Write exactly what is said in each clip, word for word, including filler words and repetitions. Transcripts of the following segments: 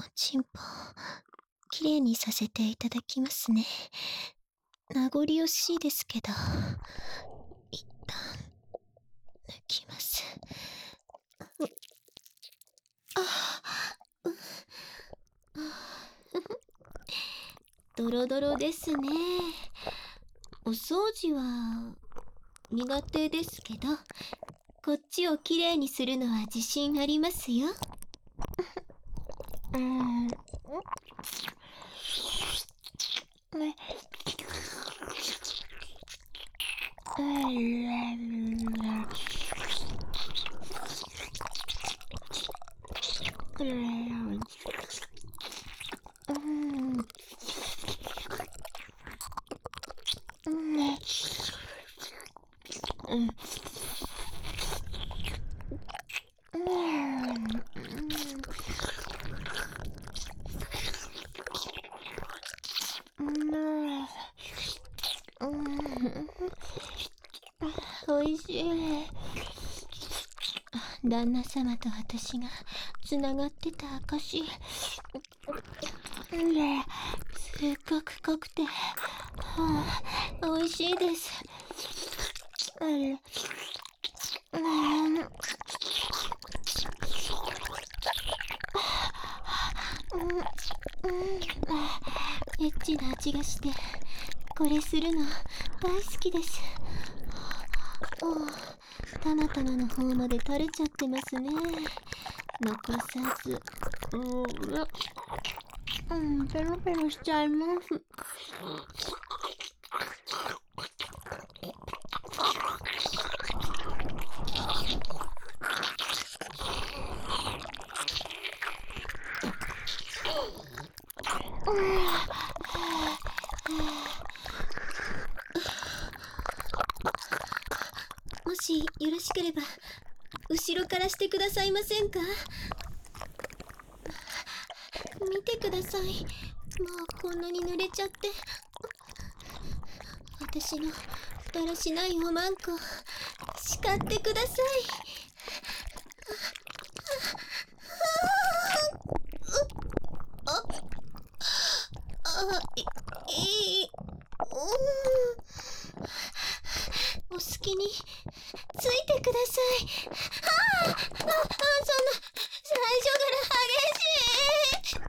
チンポ、きれいにさせていただきますね。名残惜しいですけど、一旦、抜きます。ああ、ドロドロですね。お掃除は苦手ですけど、こっちをきれいにするのは自信ありますよ。うん。おいしい。旦那様と私がつながってた証。すっごく濃くて、はあ、おいしいです。うんエッチな味がして、これするの大好きです。たまたまの方まで垂れちゃってますね。残さず、うん、ペロペロしちゃいます。もしよろしければ後ろからしてくださいませんか？見てください。もうこんなに濡れちゃって。私のだらしないおまんこ叱ってください。ああいいいお好きについてください。はあ、あ、あ、そんな最初から激しい。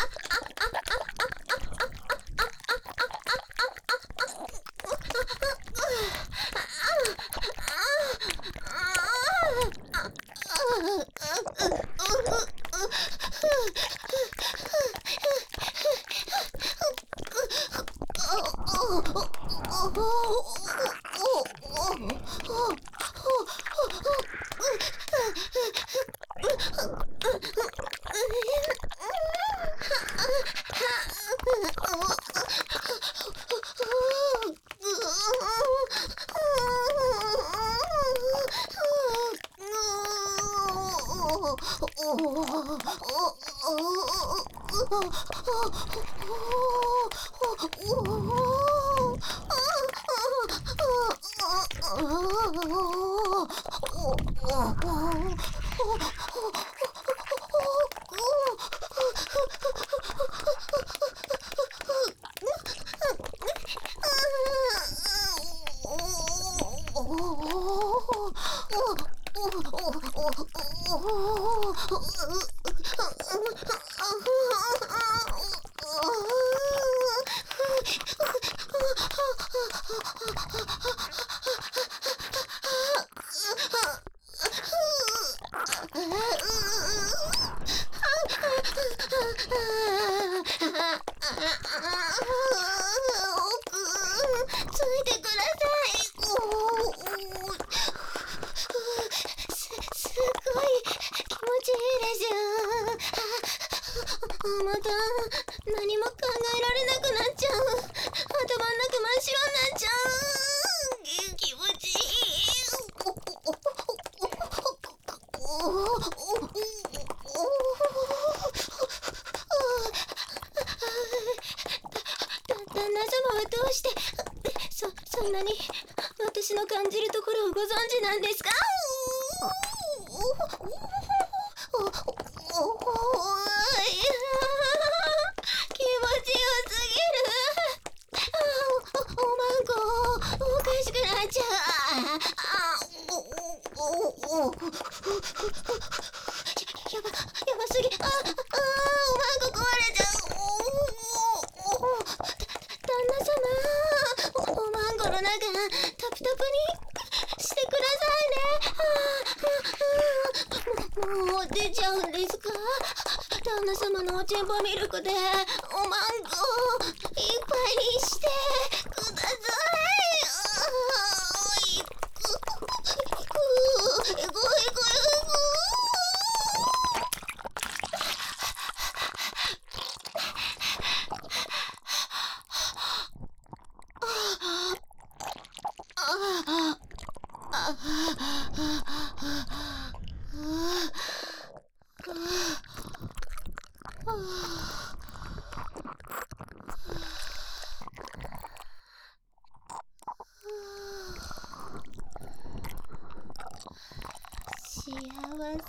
ついてください。す、すごい気持ちいいです。また何も考えられなくなっちゃう。頭の中真っ白になっちゃう。気持ちいい。旦那様はどうしてそ、そんなに私の感じるところをご存知なんですか？ 旦那様のおちんぽミルクでおまんこいっぱいにしてください。いくいくいくいくいく幸せ。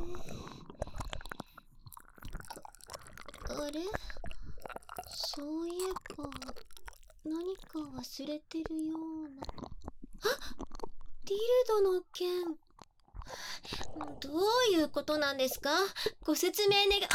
あれ、そういえば何か忘れてるような。あ、ディルドの件。どういうことなんですか？ご説明願い。あっ、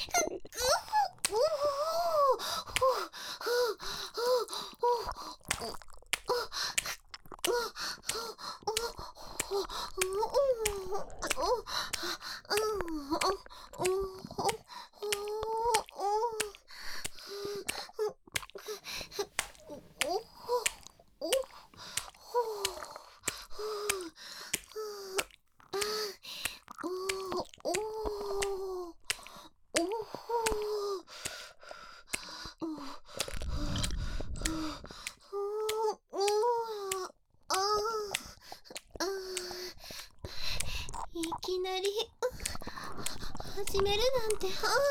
いきなり始めるなんて。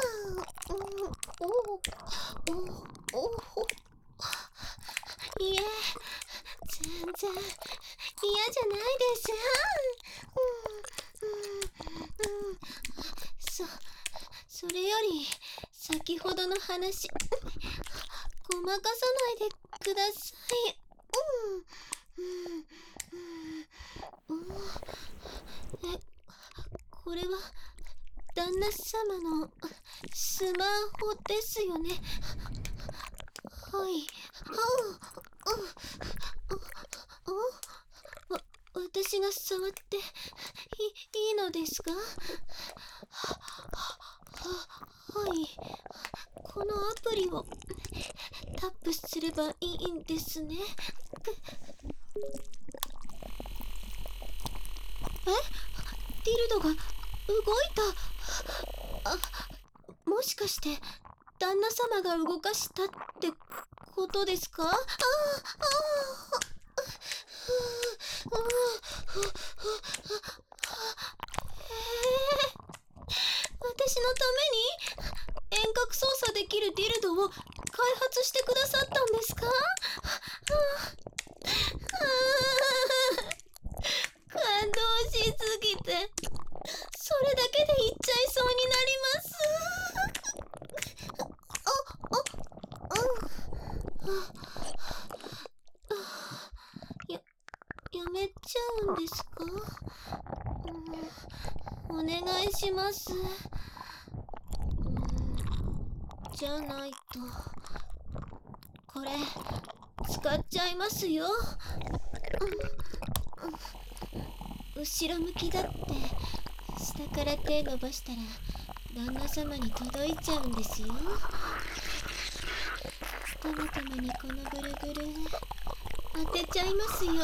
いえ、全然嫌じゃないです。そ、それより先ほどの話ごまかさないでください。え、これは旦那様のスマホですよね。はい。わ、私が触っていいいのですか？はい。このアプリをタップすればいいんですね。え？ディルドが動いた。あ、もしかして旦那様が動かしたってことですか？ああ、私のために遠隔操作できるディルドを開発してくださったんですか？感動しすぎてそれだけで言っちゃいそうになります。や、やめちゃうんですか？うん、お願いします。じゃないとこれ使っちゃいますよ。後ろ向きだって下から手伸ばしたら旦那様に届いちゃうんですよ。たまたまにこのぐるぐる当てちゃいますよ。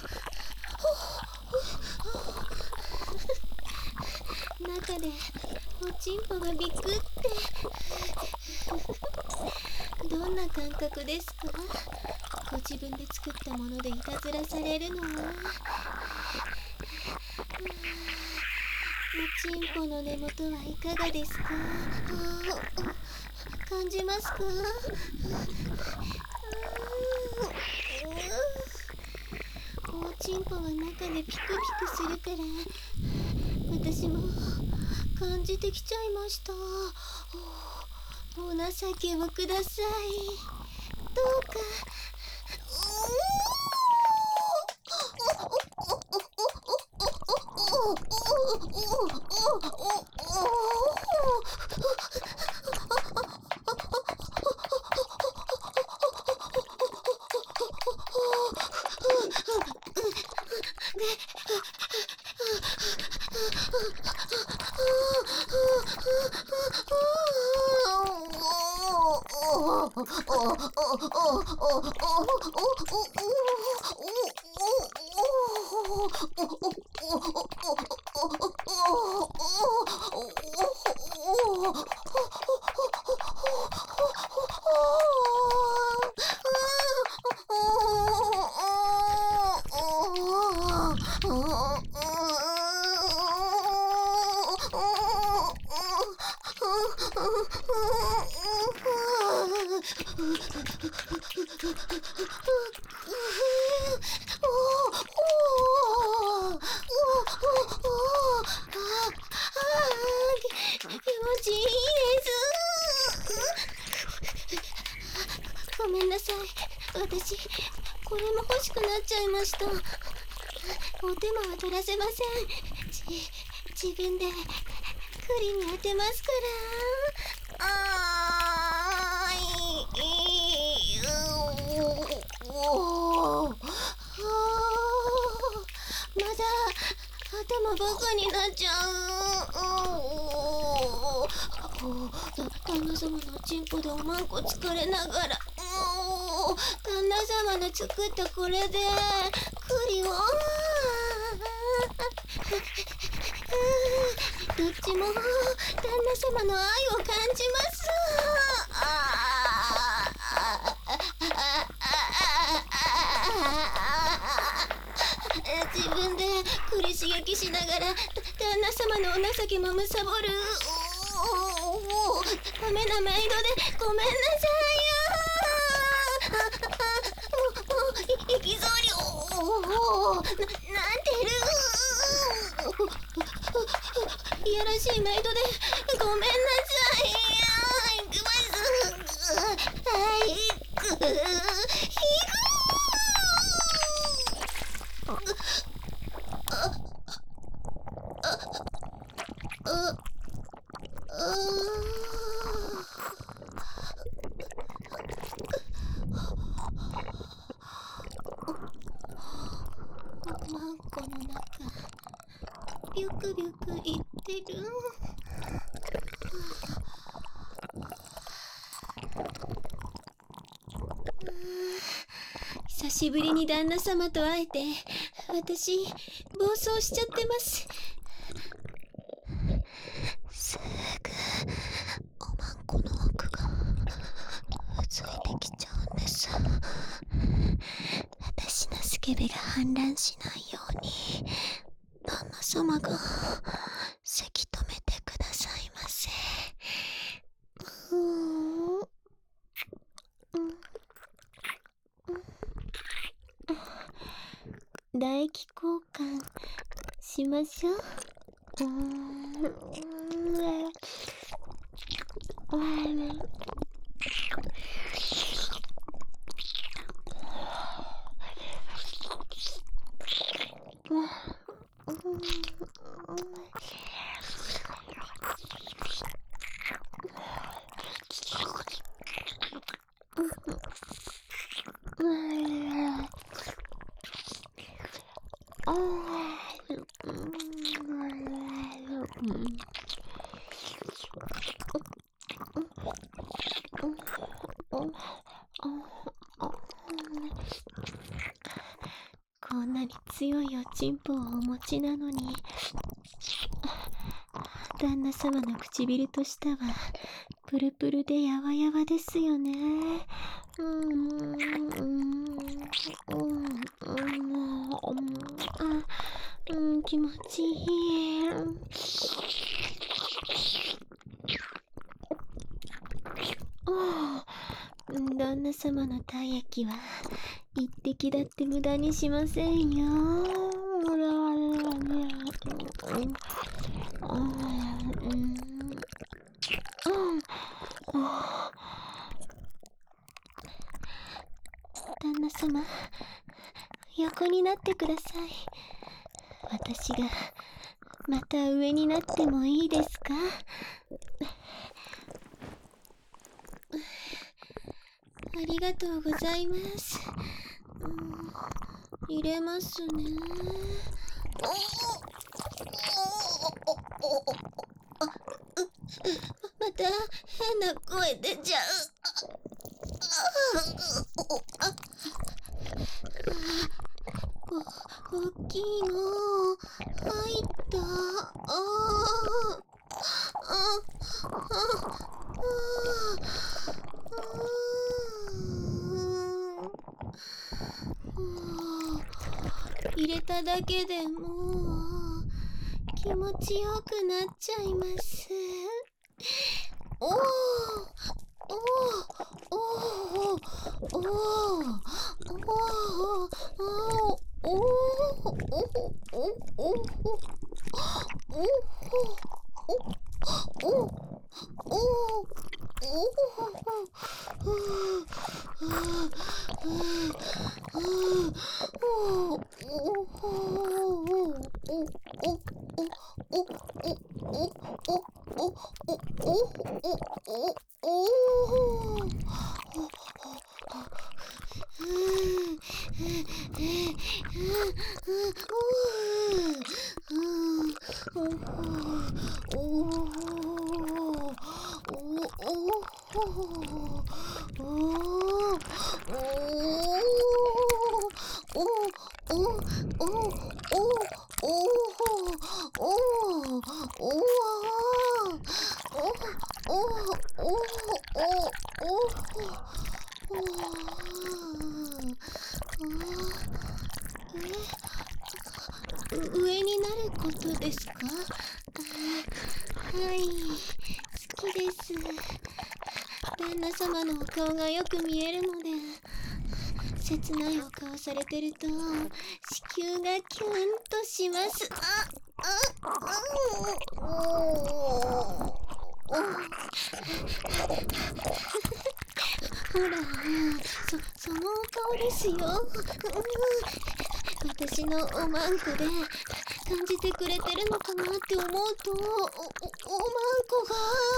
中でおちんぽがビクってどんな感覚ですか？ご自分で作ったものでいたずらされるのは。おちんぽの根元はいかがですか？感じますか？おちんぽは中でピクピクするから私も感じてきちゃいました。お情けをください。どうか。 気持ちいいです。ごめんなさい。私、これも欲しくなっちゃいました。お手間は取らせません。じ、自分で栗に当てますから。あーい、い、うおー、あー、まだ頭バカになっちゃう。おー、だ旦那様のチンポでおまんこ疲れながら、おー、旦那様の作ったこれで栗をどっちも旦那様の愛を感じます。あー、自分で栗刺激しながら旦那様のお情けもむさぼる。おー、ダメなメイドでごめんなさいよ。いきそうに、おー、な、なんてる。いやらしいメイドでごめんなさいよ。行きます。はい、行く。行く。あ、あ、あ、マンコの中ビュクビュクいってる。久しぶりに旦那様と会えて私暴走しちゃってます。すぐおまんこの奥がうずいてきちゃうんです。私のスケベが氾濫しないように旦那様がせき止めてくださいませ。うーん、うん、唾液交換しましょう。うーん、うーん、こんなに強いおちんぽをお持ちなのに、旦那様の唇と舌はプルプルでやわやわですよね。うーん、うーん、うん、うん、気持ちいい。旦那様の体液は一滴だって無駄にしませんよ。旦那様、横になってください。私がまた上になってもいいですか？ありがとうございます。うん、入れますね。また変な声出ちゃう。 あ、お大きいの入った。ああああ入れただけでもう気持ちよくなっちゃいます。おーおーおーおーおーおーおーおー上になることですか？はい、好きです。旦那様のお顔がよく見えるので、切ないお顔されてると子宮がキュンとします。あ、あ、あ、ほら、そ、そのお顔ですよ。私のおまんこで感じてくれてるのかなって思うと、お、お、おまんこ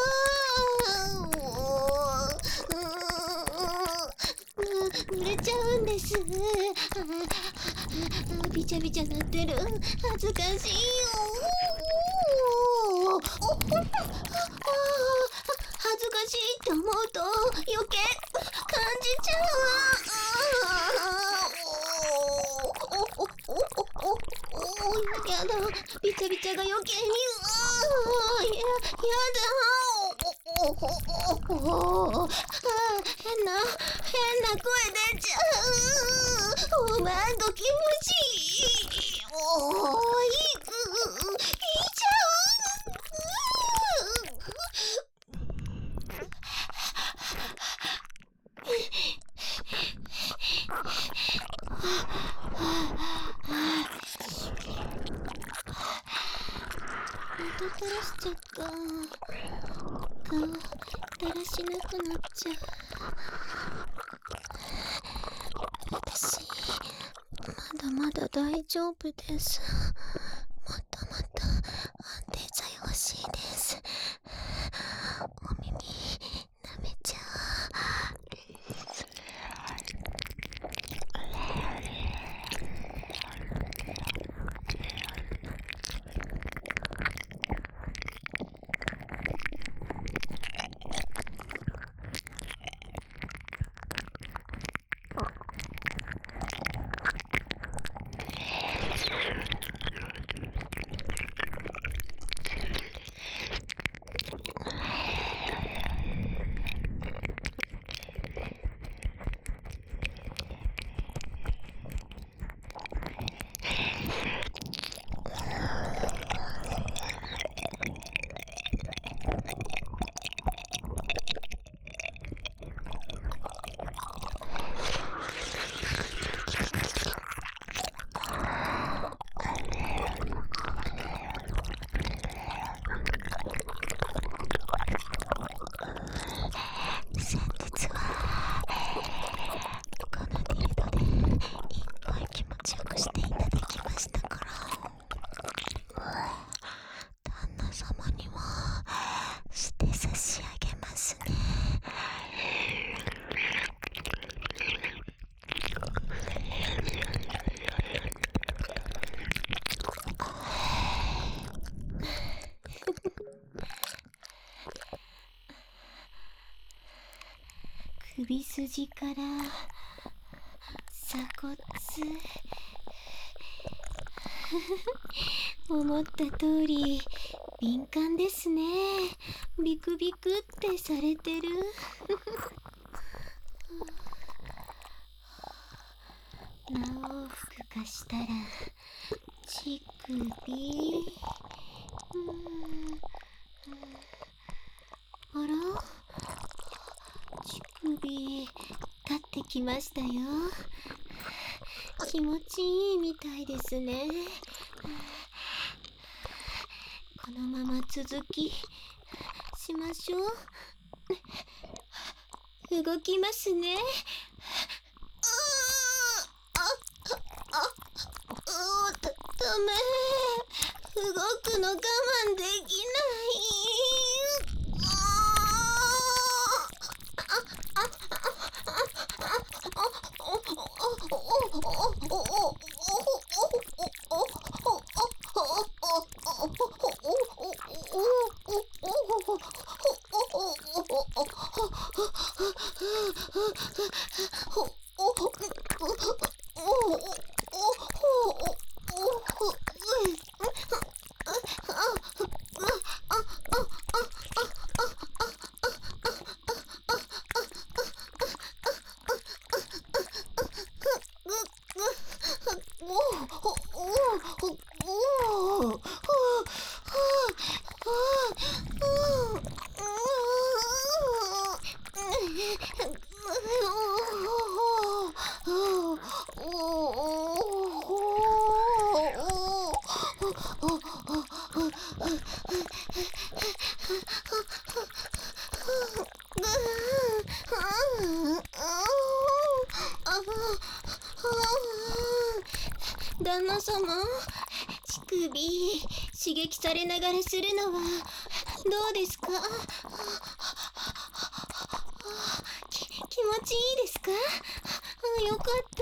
が濡れちゃうんです。ああ、びちゃびちゃなってる。恥ずかしいよ。おお、恥ずかしいって思うと余計感じちゃう。おおおおおお、やだ、びちゃびちゃが余計に、あややだ。おおおお、あ、変な変な声出ちゃう。おまんご気持ちいい。おお、いい、いいちゃまた垂らしちゃった。顔だらしなくなっちゃう。私まだまだ大丈夫です。もっともっと安定剤欲しいです。お耳舐めちゃう。 首筋から鎖骨思った通り敏感ですね。ビクビクってされてるなおふくかしたら乳首、うん、あら、乳首立ってきましたよ。気持ちいいみたいですね。このまま続きしましょう。動きますね。だ、ダメ。動くの我慢できない。旦那様、乳首刺激されながらするのはどうですか？き気持ちいいですか？あ、よかった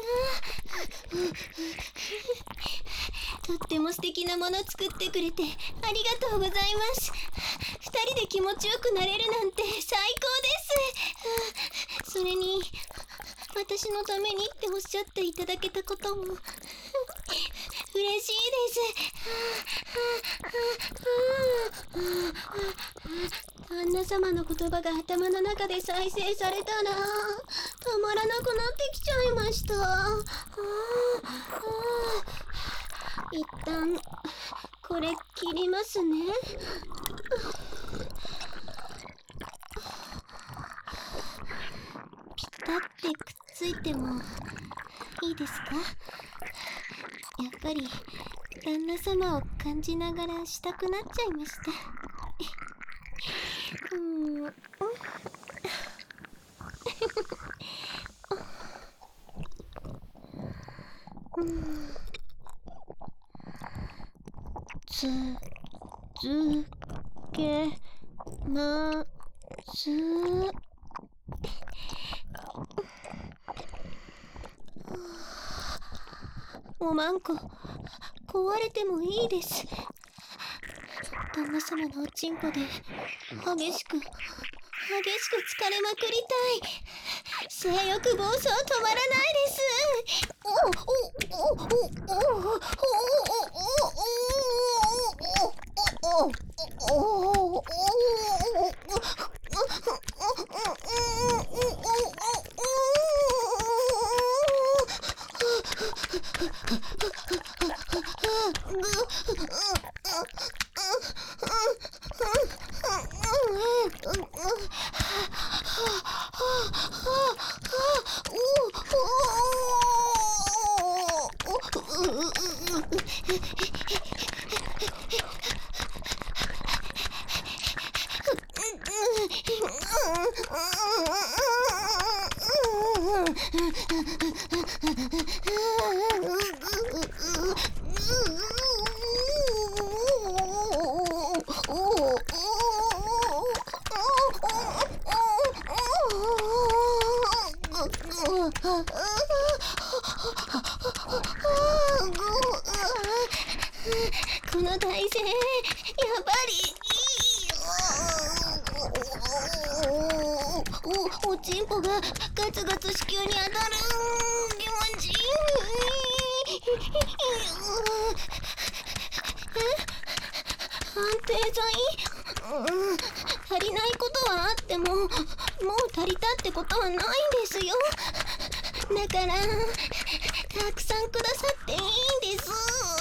。とっても素敵なもの作ってくれてありがとうございます。二人で気持ちよくなれるなんて最高です。それに私のためにっておっしゃっていただけたことも嬉しいです。旦那様の言葉が頭の中で再生されたらたまらなくなってきちゃいました。一旦これ切りますね。ピタってくっついてもいいですか？やっぱり旦那様を感じながらしたくなっちゃいました。うーんうんつづけますおまんこ壊れてもいいです。旦那様のおちんこで激しく激しく疲れまくりたい。性欲暴走止まらないです。おおおおおおおおおおおおこの体勢やっぱりいいよ。おおおおおちんぽがガツガツ子宮に当たる。気持ちいい。安定剤、うん、足りないことはあってももう足りたってことはないんですよ。だからたくさんくださっていいんです。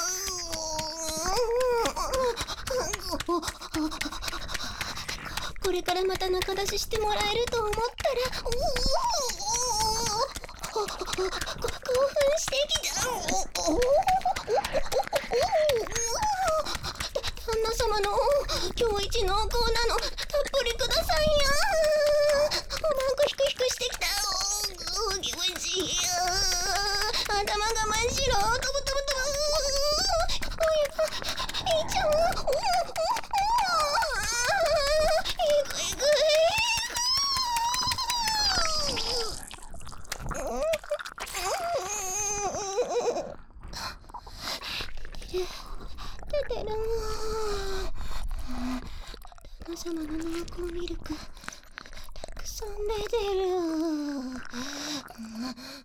これからまた仲出ししてもらえると思ったら興奮してきた。旦那様の今日一濃厚なのたっぷりくださいや。なんかヒクヒクしてきた。気持ちいい。頭が真っ白。とぶとぶとぶ。いいちゃん。いくいくててる。旦那様の濃厚ミルクたくさん出てる。